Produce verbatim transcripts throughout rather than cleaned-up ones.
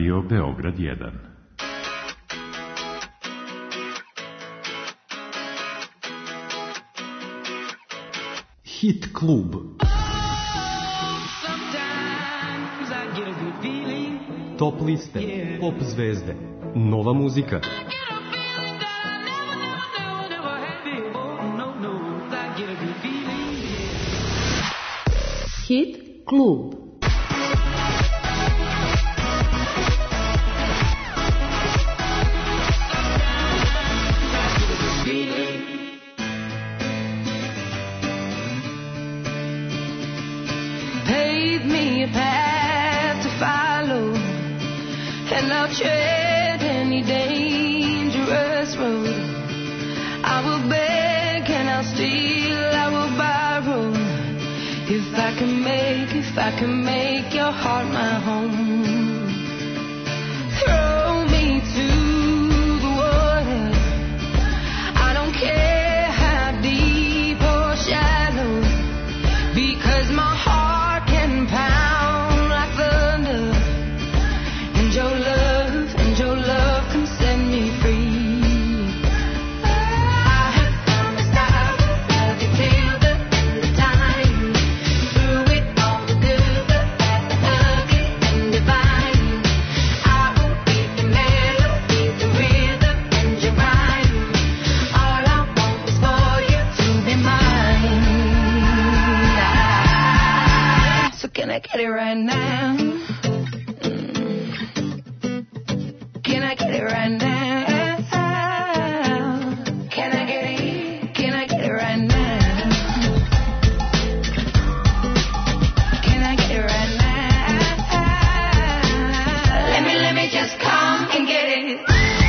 Radio Beograd jedan. Hit klub. Top liste, pop zvezde, nova muzika. Hit klub. Pave me a path to follow, and I'll tread any dangerous road. I will beg and I'll steal, I will borrow, if I can make, if I can make your heart my home. Throw me to the water, I don't care how deep or shallow, because my heart can pound like thunder, and your love, and your love can set me free. Can I get it right now? Mm. Can I get it right now? Can I get it? Can I get it right now? Can I get it right now? Let me, let me just come and get it.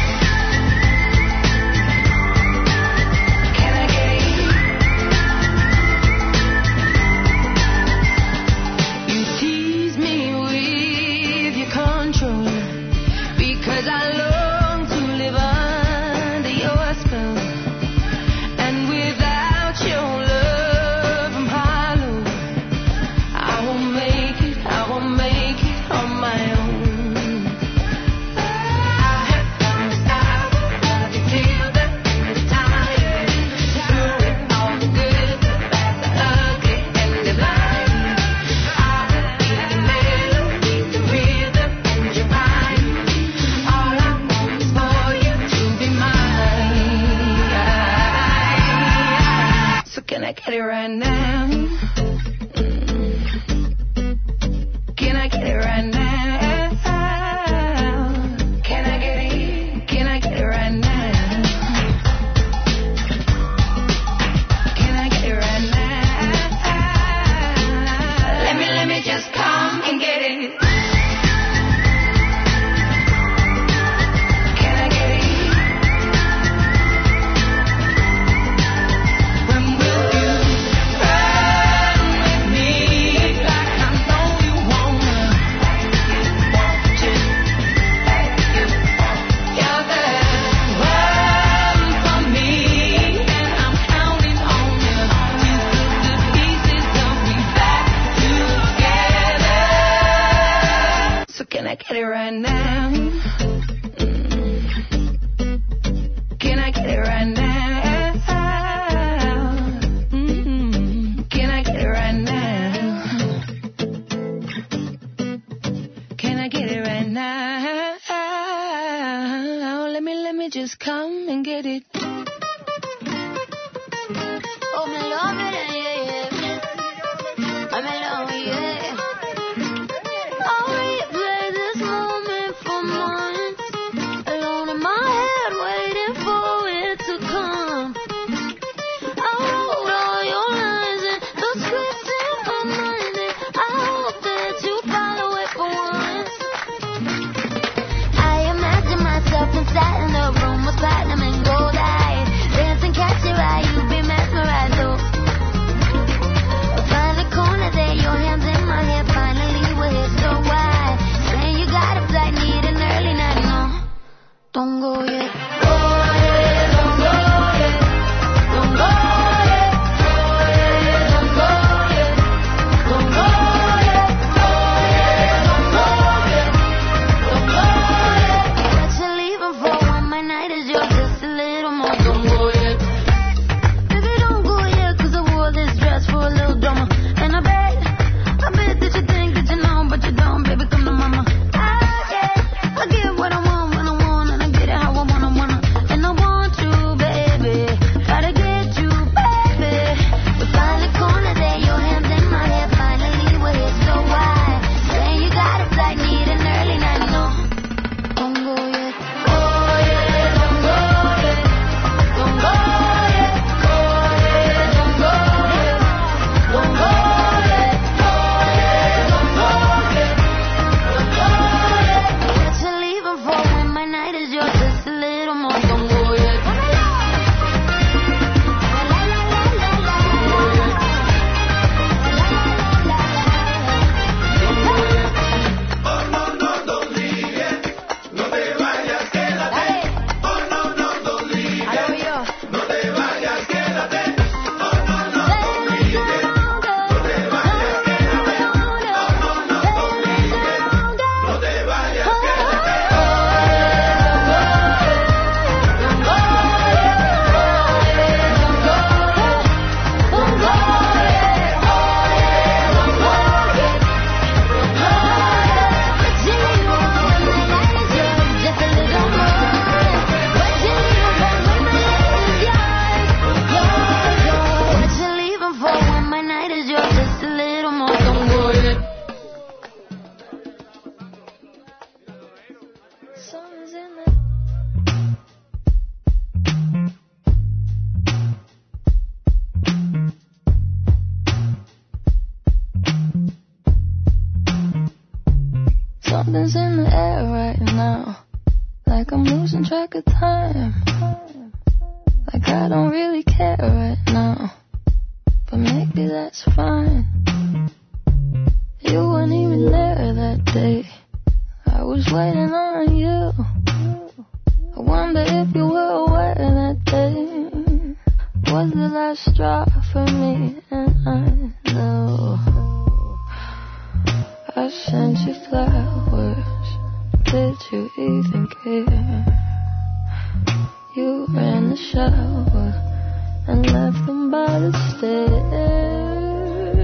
Can I get it right now? Mm. Can I get it right now? Can I get it? Can I get it right now? Can I get it right now? Let me, let me just come and get it. Can I get it right now? Mm. Can I get it right now? Mm-hmm. Can I get it right now? Can I get it right now? Let me, let me just come and get it. Oh, me love it, yeah, yeah. I'm in love, yeah. Platinum and gold eyes, dance and catch your eye, you be mesmerized. Oh, find the corner there, your hands in my hair. Finally we're here so wide. Saying you got a flight, need an early night. No, don't go yet. Go ahead, don't go yet. Don't go yet. Don't go yet. Don't go yet. Don't go yet. Don't go yet. Don't go yet. Something's in the Something's in the air right now, like I'm losing track of time, like I don't really care right now, but maybe that's fine. You weren't even there that day, I was waiting on you. I wonder if you were aware that day was the last straw for me, and I know I sent you flowers, did you even care? You were in the shower and left them by the stairs.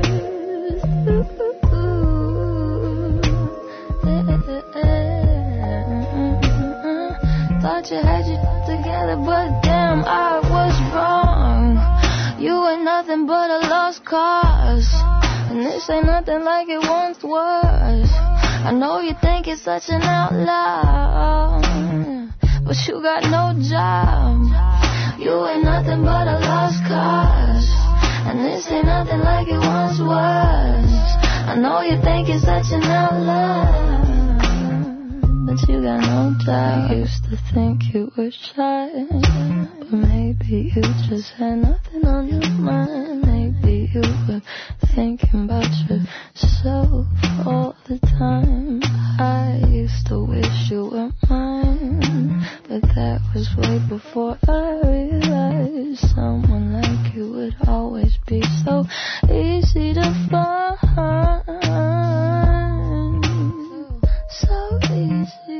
Thought you had you together, but damn, I was wrong. You were nothing but a lost cause, and this ain't nothing like it once was. I know you think it's such an outlaw, but you got no job. You ain't nothing but a lost cause, and this ain't nothing like it once was. I know you think it's such an outlaw, but you got no job. I used to think you were shy, but maybe you just had nothing on your mind. Maybe you were thinking about yourself all the time. I used to wish you were mine, but that was way before I realized someone like you would always be so easy to find. So easy.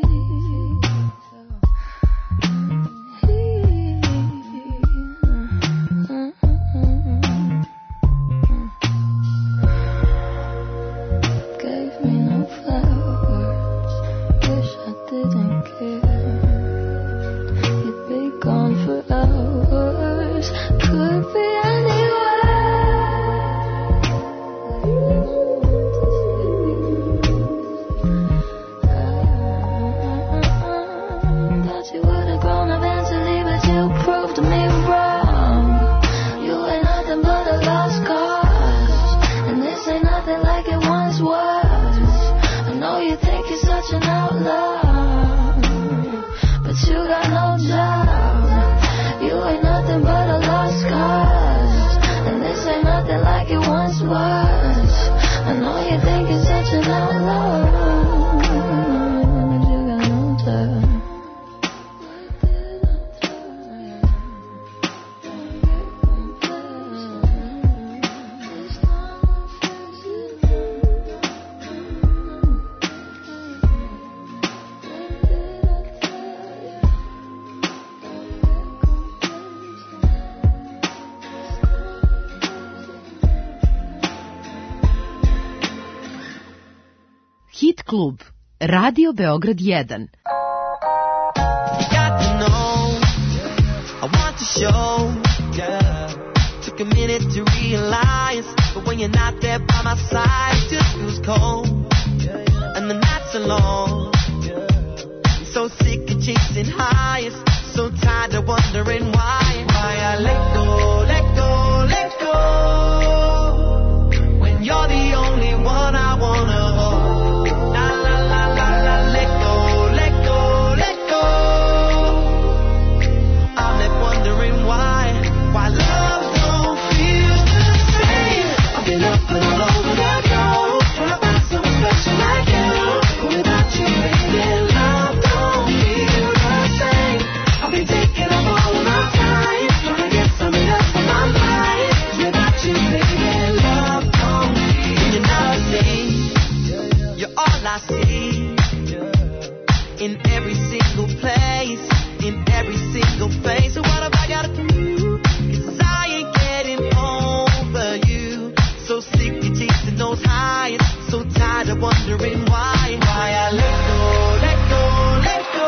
Hit klub, Radio Beograd jedan. Got to know, I want to show, yeah. Took a minute to realize, but when you're not there by my side, it just feels cold, and the nights are long. I'm so sick of chasing highs, so tired of wondering why. Why I let go, let go, let go, when you're the only one I wanna hold. I see in every single place, in every single face. So what have I gotta do? 'Cause I ain't getting over you. So sick of chasing those highs, so tired of wondering why. Why I let go, let go, let go,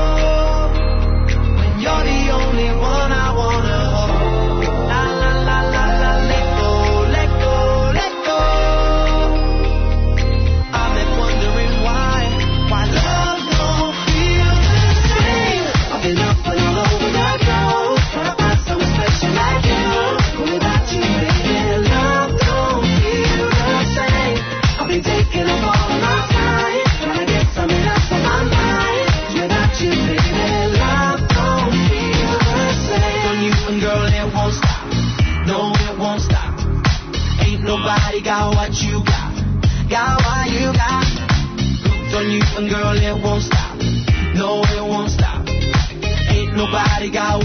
when you're the only one I wanna hold. La la la la la, let go, let go, let go. I'm left wondering why, why love don't feel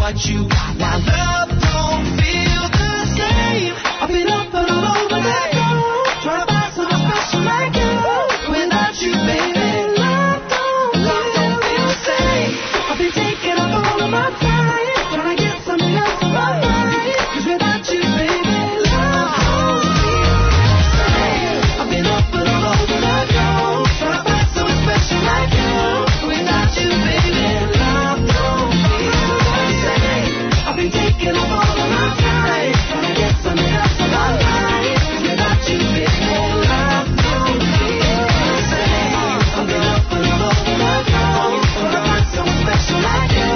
what you got. Now love don't feel the same. I've been up and all over that road, trying to find someone special like you. Without you, baby, love don't, love don't feel the same. I've been taking up all of my time, trying to get something else in my mind. 'Cause without you, baby, love don't feel the same. I've been up and all over that road, trying to find someone special like you. Without you, baby, love don't feel the same. I've been taking up all of my time, trying to get something else in my mind. 'Cause without you, baby, love don't feel the same. I've been up and all over that road, trying to find someone special like you.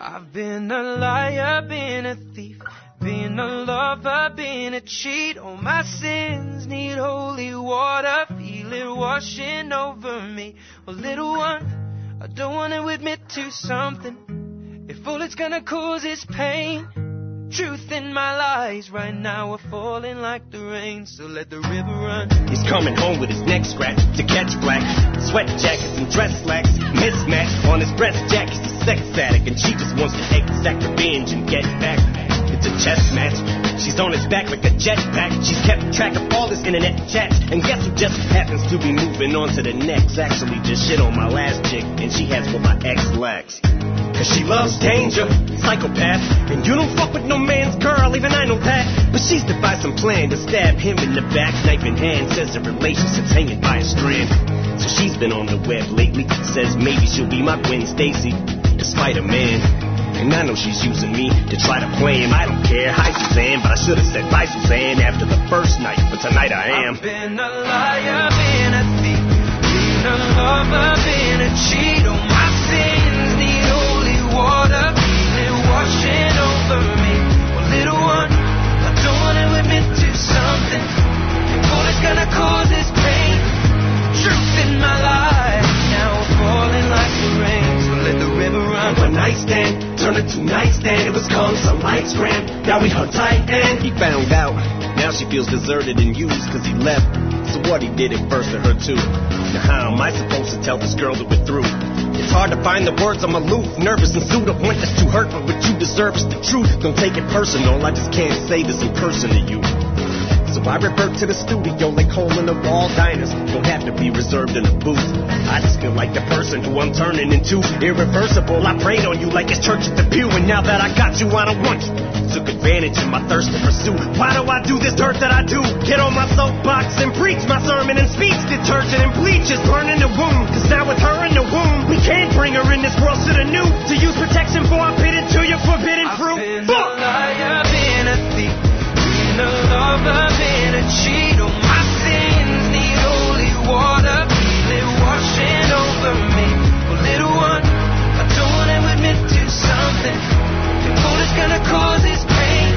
I've been a liar, been a thief, been a lover, been a cheat. All my sins need holy water, feel it washing over me. Well, little one, I don't want to admit to something. If all it's gonna cause is pain, truth in my lies right now are falling like the rain, so let the river run. He's coming home with his neck scratched to catch black. Sweat jackets and dress slacks mismatched. On his breast jacket's a sex addict, and she just wants to exact revenge and get back. It's a chess match. She's on his back like a jetpack. She's kept track of all his internet chats, and guess who just happens to be moving on to the next? Actually just shit on my last chick, and she has what my ex lacks. Cause she loves danger, psychopath. And you don't fuck with no man's girl, even I know that. But she's devised some plan to stab him in the back, knife in hand. Says the relationship's hanging by a strand. So she's been on the web lately, says maybe she'll be my Gwen Stacy, despite a man. And I know she's using me to try to play him. I don't care, hi Suzanne, but I should have said bye Suzanne after the first night, but tonight I am. I've been a liar, been a thief, been a lover, been a cheat. All my sins need holy water, feel it washing over me. Well, little one, I don't want to admit to something. If all it's gonna cause is pain, truth in my life now we're falling like the rain, so let the river run. One night stand, turn it to nightstand. It was called some lights grand. Now we hung tight and he found out. Now she feels deserted and used cause he left. So what, he did it first to her too. Now how am I supposed to tell this girl that we're through? It's hard to find the words, I'm aloof, nervous and sued up. Want this to hurt, but what you deserve is the truth. Don't take it personal, I just can't say this in person to you. So I revert to the studio like hole in the wall diners. Don't have to be reserved in a booth. I just feel like the person who I'm turning into. Irreversible, I prayed on you like it's church at the pew. And now that I got you, I don't want you. Took advantage of my thirst to pursue. Why do I do this dirt that I do? Get on my soapbox and preach my sermon and speech. Detergent and bleach is burning the wound. Cause now with her in the womb, we can't bring her in this world to the new. To use protection for our pitted to your forbidden fruit. I've been a liar, been a thief, been a lover, been a cheat. All my sins need holy water, feel it washing over me. Well, little one, I don't want to admit to something. If all it's gonna cause is pain,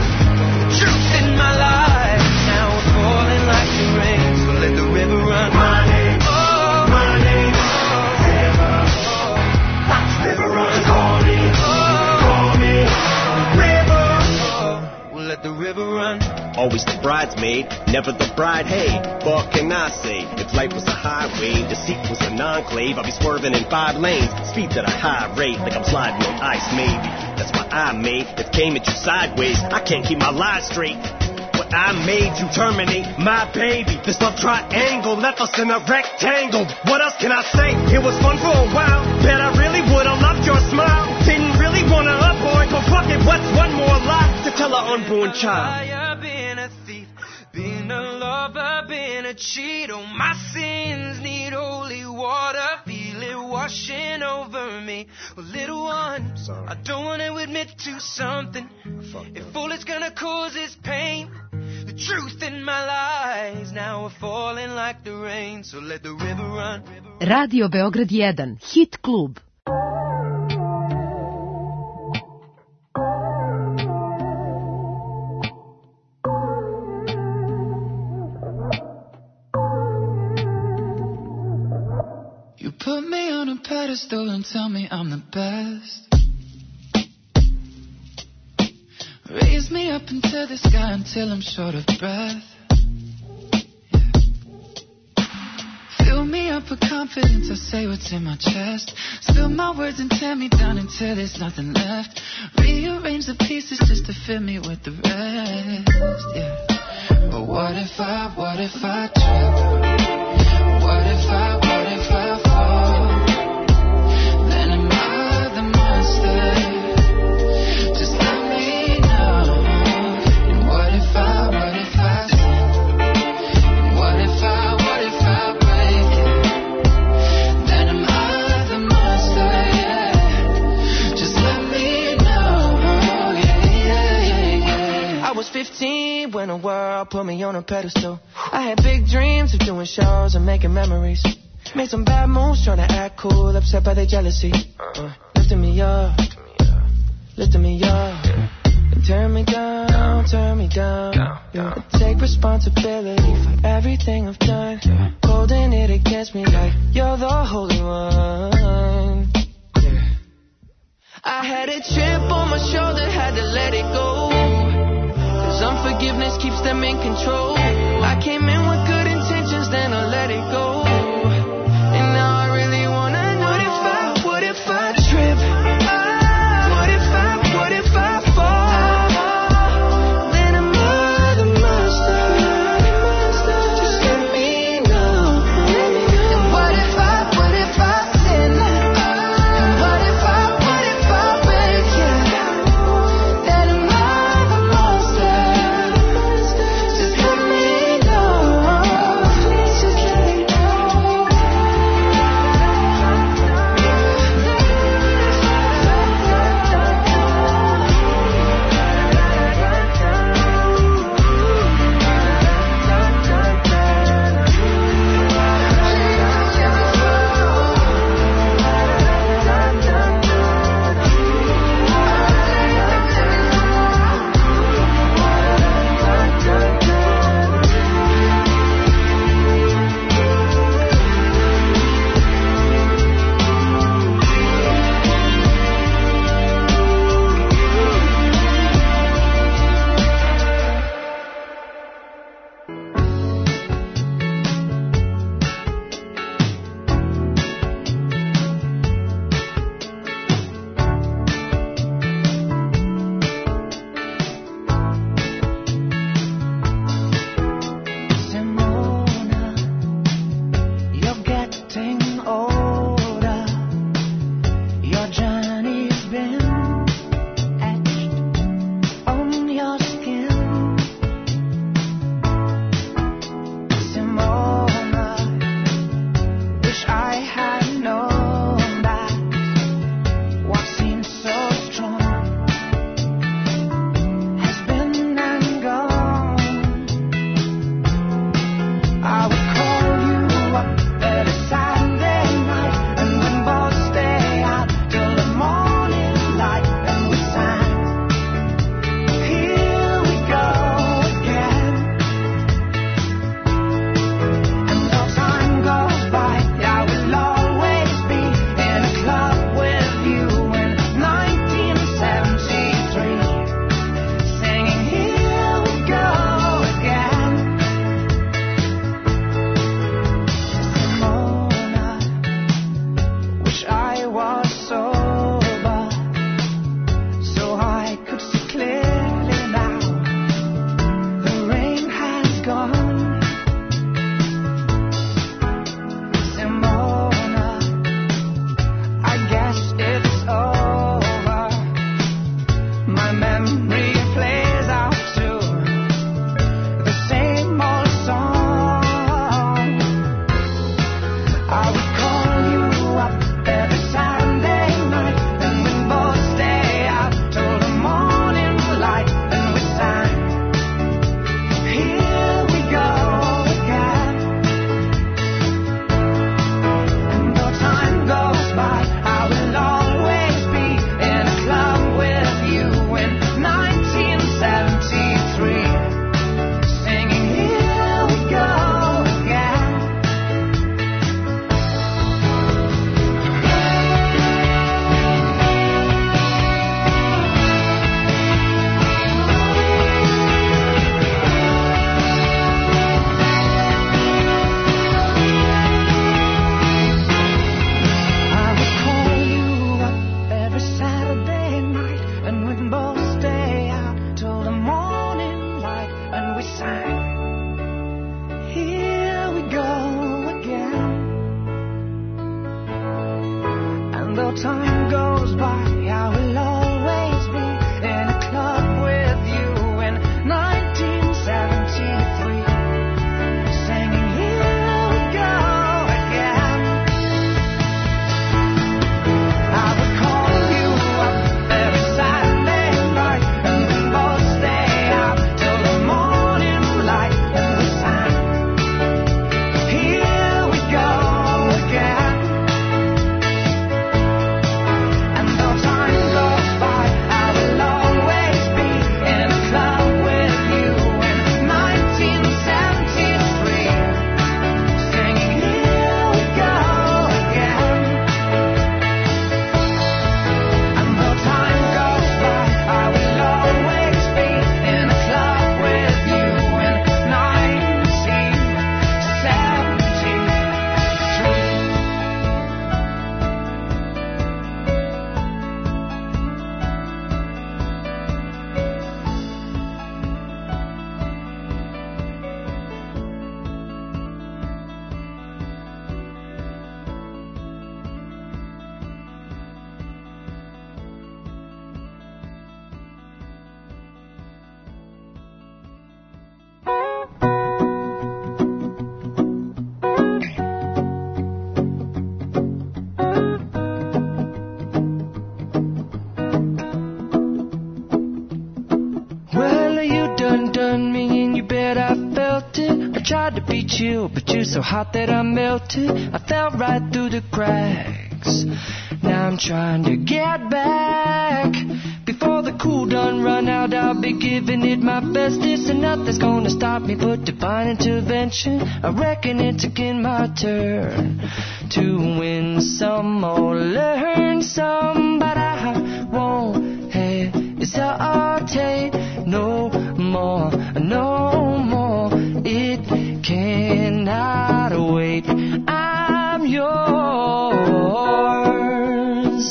truth in my life now we're falling like the rain, so let the river run. My name, oh, my name, oh, river, oh, river run. Call me, oh, call me, river. oh, we'll let the river run. Always the bridesmaid, never the bride. Hey, what can I say? If life was a highway, deceit was an enclave, I'd be swerving in five lanes, speeds at a high rate, like I'm sliding on ice maybe. That's why I made it came at you sideways. I can't keep my lies straight. What I made you terminate my baby. This love triangle left us in a rectangle. What else can I say? It was fun for a while. Bet I really would've loved your smile. Didn't really wanna avoid, but fuck it, what's one more lie to tell our unborn child? Been a thief, been a lover, been a cheat. Oh, my sins need holy water, feel it washing over me. Well, little one, I don't want to admit to something. If all it's gonna cause is pain, the truth in my lies now are falling like the rain, so let the river run. Radio Beograd jedan, Hit klub. You put me on a pedestal and tell me I'm the best. Raise me up into the sky until I'm short of breath. Yeah. Fill me up with confidence, I say what's in my chest. Spill my words and tear me down until there's nothing left. Rearrange the pieces just to fill me with the rest. Yeah. But what if I, what if I trip? What if I, what if I fall? Then am I the monster? Just let me know. And what if I, what if I sin? And what if I, what if I break it? Then am I the monster? Yeah. Just let me know. Yeah, yeah, yeah, yeah. I was fifteen when the world put me on a pedestal. I had big dreams of doing shows and making memories. Made some bad moves trying to act cool, upset by their jealousy. Uh, lifting me up. lifting me up, and turn me down, turn me down. And take responsibility for everything I've done, holding it against me like you're the holy one. I had a chip on my shoulder, had to let it go, 'cause unforgiveness keeps them in control. I came in with good intentions, then I let it go. And now I really wanna know, what if I, what if I trip? What if I, what if I fall? Then I'm not the monster. Just let me know. And what if I, what if I sin? And what if I, what if I break you? Then I'm not the monster. Just let me know. Please just let me know. Simona, you're getting older. Your journey's been etched on your skin. Simona, wish I had known that what seemed so strong has been and gone. I would call you up every Saturday night, and we'd both stay out till the morning light, and we sang, here we go again. And though time goes by, I will always be in a club with you in nineteen seventy-three, singing, here we go again. Simona, wish I was sober, so I could see clearly now. The rain has gone. Simona, I guess it's over. My memory plays out to the same old song. I would call you up every Saturday night, and we'd both stay out till the morning light, and we sang, here we go again. And though time goes by, I will always be in a club with you in nineteen seventy-three, singing, here we go again. I would call you up every Saturday night, and we'd both stay out till the morning light, and we sang, here we go again. And though time goes by, I will always be in a club with you in nineteen seventy-three, singing, here we go again. I would call you up every Saturday night, and we'd both stay out till the morning light, and we sang, here we go again. And though so hot that I melted. I fell right through the cracks. Now I'm trying to get back. Before the cool done run out, I'll be giving it my bestest, and nothing's gonna stop me but divine intervention. I reckon it's again my turn to win some or learn some, but I won't hesitate no more, no more. It cannot wait. I'm yours.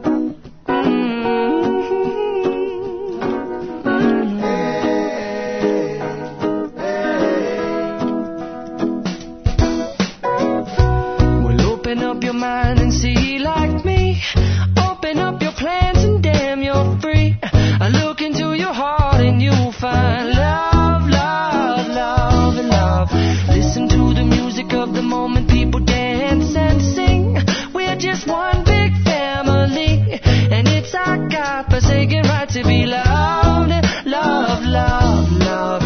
Open up your mind and see like me. Open up your plans and damn, you're free. I look into your heart and you'll find love, love, love, and love. Listen to the music of the moment, people dance and sing. We're just one big family, and it's our God-forsaken right to be loved. Love, love, love,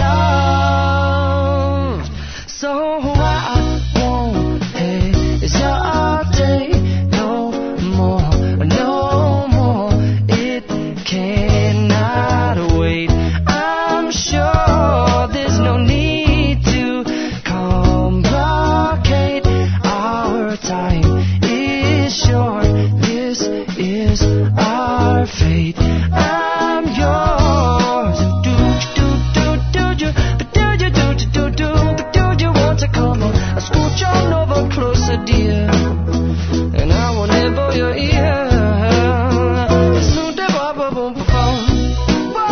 love. So I won't hesitate no more, no more. It cannot wait. I'm sure there's no need to complicate. Our time is short. This is our fate. I'm yours. Do do do do do, but do you do do do do, but do you want to come on? I scooch on over closer, dear, and I will nibble your ear. Snoot the bop bop boom boom. Whoa,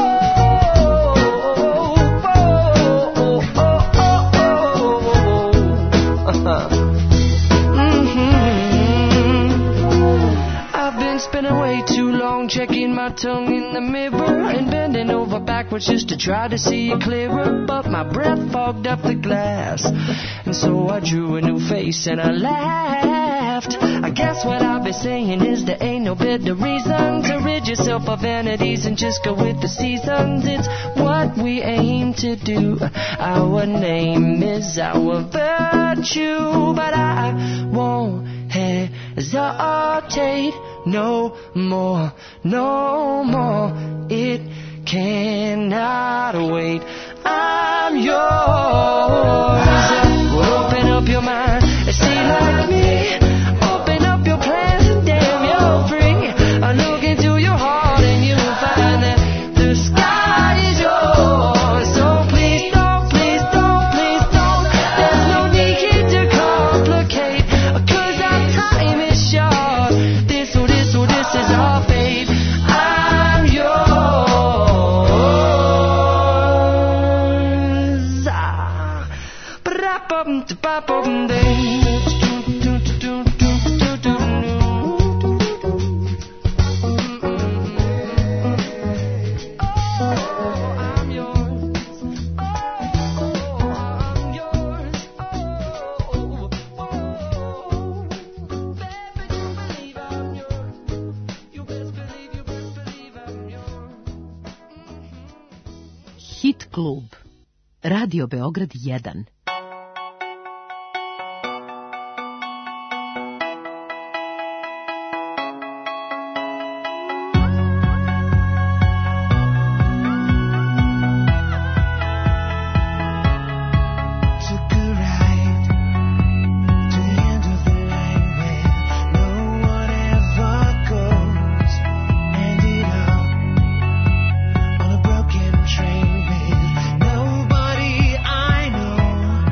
whoa, oh oh oh oh. Mhm. I've been spinning way too long, checking my tongue in the mirror and bending over backwards just to try to see it clearer. But my breath fogged up the glass, and so I drew a new face and I laughed. I guess what I've been saying is there ain't no better reason to rid yourself of vanities and just go with the seasons. It's what we aim to do. Our name is our virtue, but I won't hesitate no more, no more. It cannot wait. I'm yours. Open up your mind and see like me. Open up your plans and damn, you're free. I look into your heart and you'll find that the sky is yours. So please don't, please don't, please don't. There's no need to complicate, 'cause our time is short. This, oh, this, oh, this is our fate. I'm yours. Ah. Ba-da-bum-da-ba-bum-ding. Hit klub. Radio Beograd jedan. Nobody I know.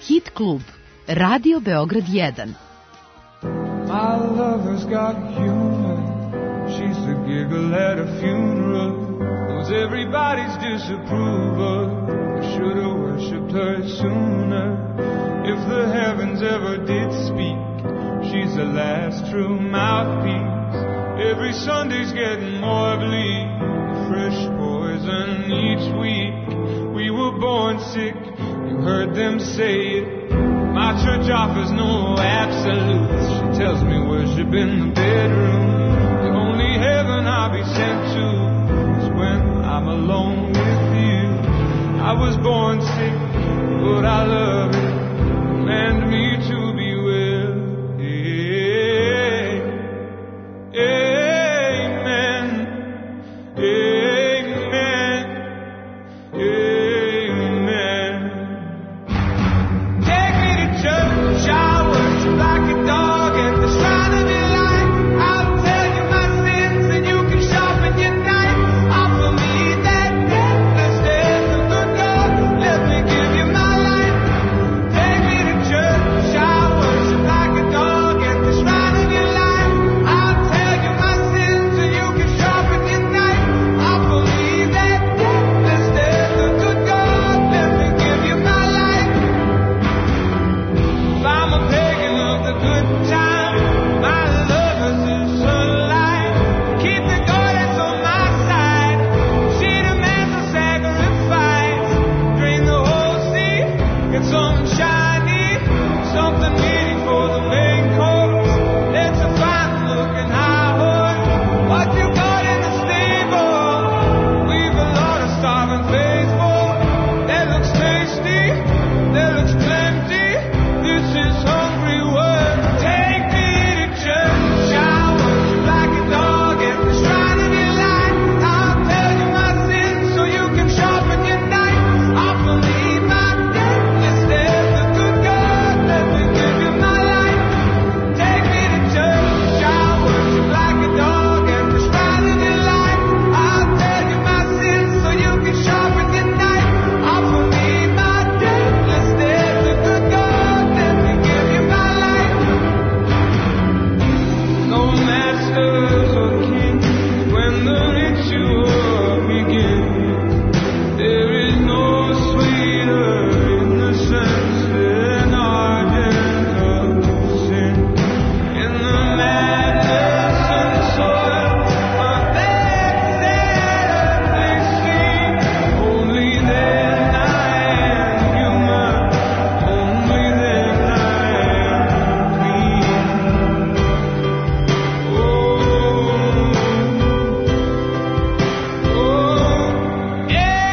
Hit klub, Radio Beograd jedan. My lover's got humor. She's the giggle at a funeral. Knows everybody's disapproval. I should have worshipped her sooner. If the heavens ever did speak, she's the last true mouthpiece. Every Sunday's getting more bleak. Fresh poison each week. We were born sick. You heard them say it. My church offers no absolutes. She tells me worship in the bedroom. The only heaven I'll be sent to is when I'm alone with you. I was born sick, but I love it. Command me to be well. Amen. Amen. Amen. Take me to church. I worship like a dog at the shrine of your light. I'll tell you my sins and you can sharpen your knife. Offer me that deathless death of good God. Let me give you my life. Take me to church. I worship like a dog at the shrine of your light. I'll tell you my sins and you can sharpen your knife. Offer me that deathless death of good God. Let me give you my life. If I'm a pagan of the good time, my lover's is sunlight. Keep the goddess on my side. She demands a sacrifice. Drain the whole sea, get something shiny, something meaty for the main course. It's a fine looking high horse. What you got in the stable? We've a lot of starving faithful. That looks tasty, that looks plenty. This is hungry work. Take me to church. I worship like a dog at the shrine of your light. I'll tell you my sins so you can sharpen your knife. Offer me my deathless death, the good God. Let me give you my life. Take me to church. I worship like a dog at the shrine of your light. I'll tell you my sins so you can sharpen your knife. Offer me my deathless death, the good God. Let me give you my life. No masters or kings when the ritual begins. There is no sweeter innocence than ardent of sin. In the madness and soil of that earthly scene, only then I am human. Only then I am clean. Oh, oh,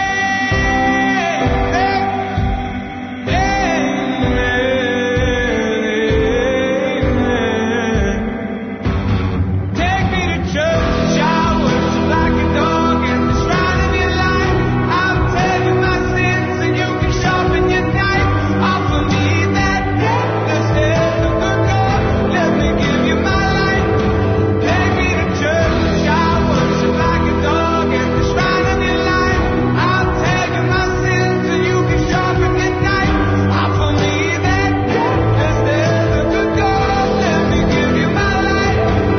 amen. Take me to church. I worship like a dog at the shrine of your light. I'll tell you my sins and you can sharpen your knife. Offer me that deathless death of good God. Let me give you my life. Take me to church. I worship like a dog at the shrine of your light. I'll tell you my sins and you can sharpen your knife. Offer me that deathless death of good God. Let me give you my life.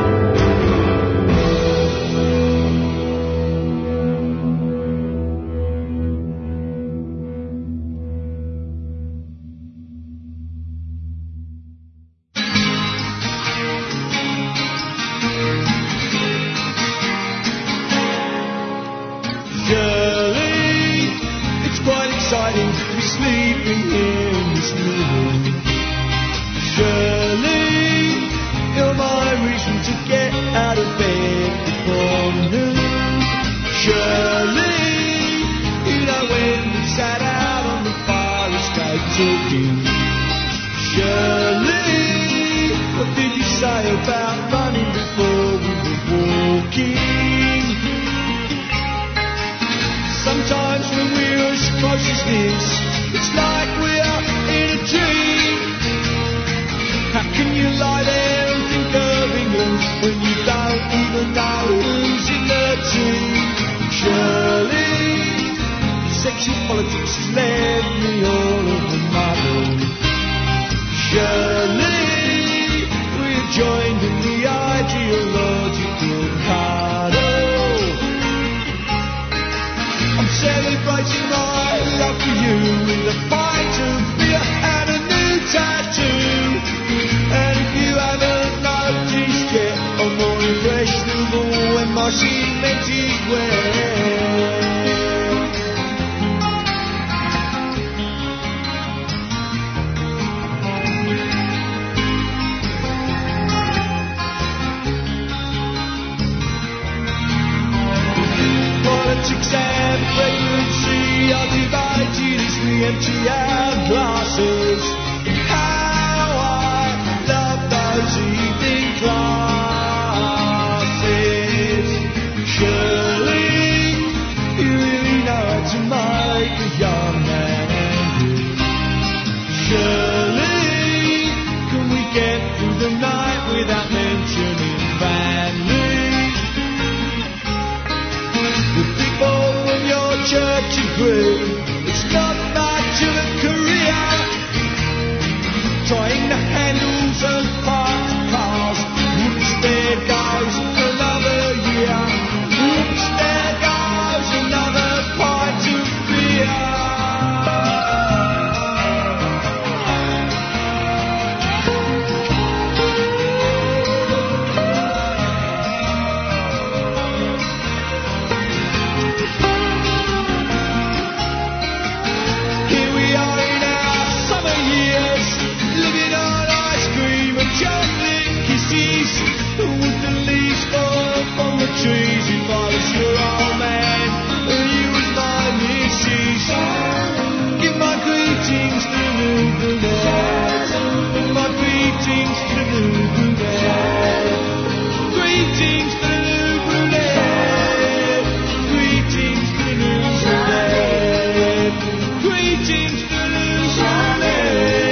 Shirley, it's quite exciting to be sleeping here in this room. Shirley, you're my reason to get out of bed before noon. Shirley, you know when we sat out on the fire escape talking. Shirley, what did you say about running before we were walking? Sometimes when we're as close as this, it's like we're in a dream. How can you lie there and think of England when you don't even know who's in the team? Shirley, sexy politics has led me all over my room. celebrating my love for you with a pint of beer and a new tattoo. And if you haven't noticed yet, I'm more impressionable when my cement is wet. Politics and pregnancy are divided as we empty our glasses. How I love those evening classes. Shirley, you really know how to make a young man angry. Shirley, can we get through the night without mentioning family? Church agree, it's not much of a career. Trying the handles and parts of cars. Whoops, there goes another year. Whoops, there goes another pint of beer. Trees, if I was your old man and you was my missus, give my greetings to the new brunette. My greetings to the new brunette. Greetings to the new brunette. Greetings to the new brunette. Greetings to the new brunette.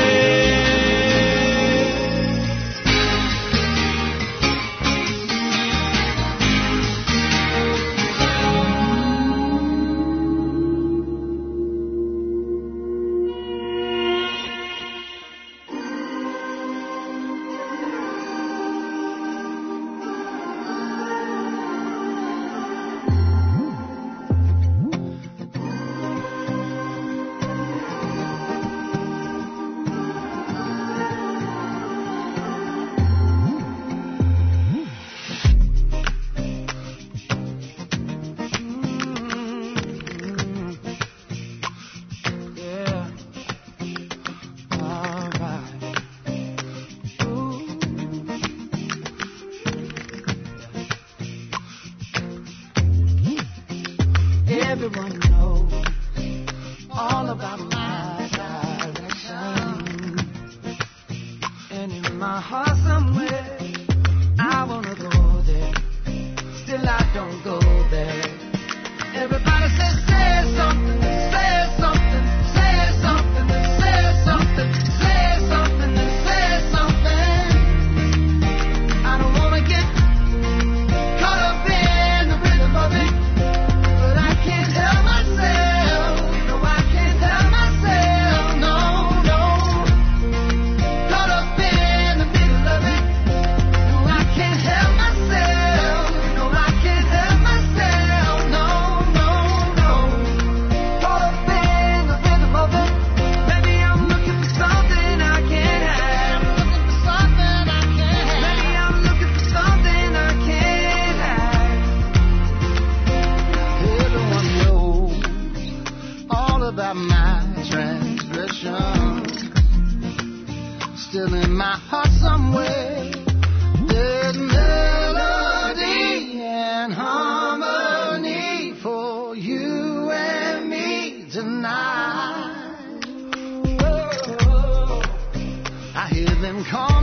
Everyone knows all about my direction, and in my heart somewhere I wanna go there, still I don't go there. Everybody says say something, say something, say something, say something, say something, say something. I don't wanna get caught up in the rhythm of it. Can't help myself, no I can't help myself, no, no. Caught up in the middle of it, no I can't help myself, no I can't help myself, no, no, no. Caught up in the rhythm of it, maybe I'm looking for something I can't have. Looking for something I can't have. Maybe I'm looking for something I can't have. Everyone knows all about my transgression. Still in my heart somewhere, there's melody and harmony for you and me tonight. Oh, I hear them call